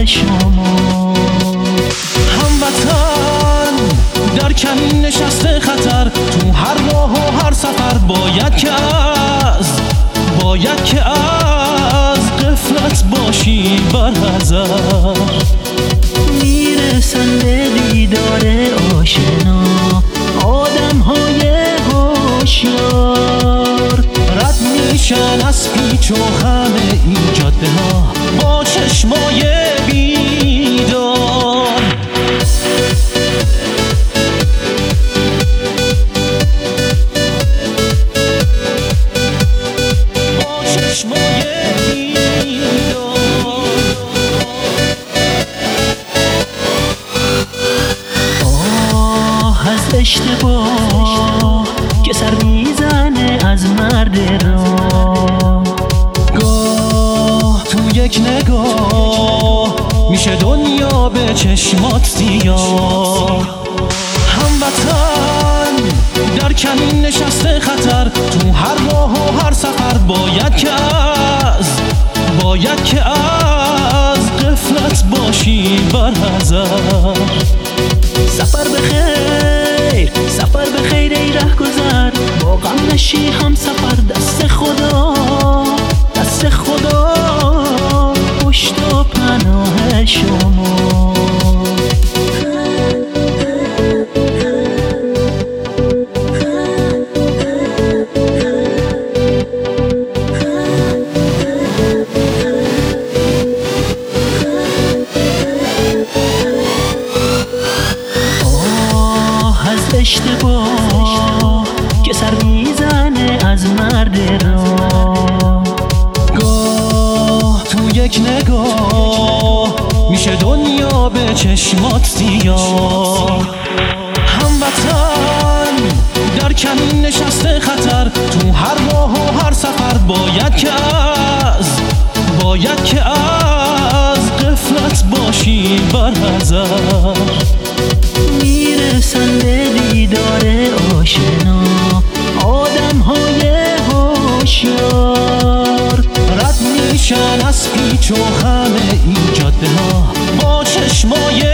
شما. هموطن در کمین نشسته خطر، تو هر راه و هر سفر باید که از غفلت باشی برحذر. میرسن به دیدار آشنا آدم های هوشیار، رد میشن از پیچ و خم این جاده ها با چشمای بیدار. با چشمای بیدار. آه از اشتباه که سر میزنه از مرد راه. گاه تو یک نگاه میشه دنیا به چشمات سیاه. هموطن در کمین نشسته خطر، تو هر راه و هر سفر باید که از غفلت باشی برحذر. سفر بخیر ای ره گذر، با غم نشی هم سفر. دست خدا پشت و پناه شما. اشتباه که سر میزنه از مرد راه. گاه تو یک نگاه میشه دنیا به چشمات سیاه. هموطن در کمین نشسته خطر، تو هر راه و هر سفر باید که از غفلت باشی برحذر. میرسن به دیدار آشنا آدم های هوشیار، رد میشن از پیچ و خم این جاده ها با چشمای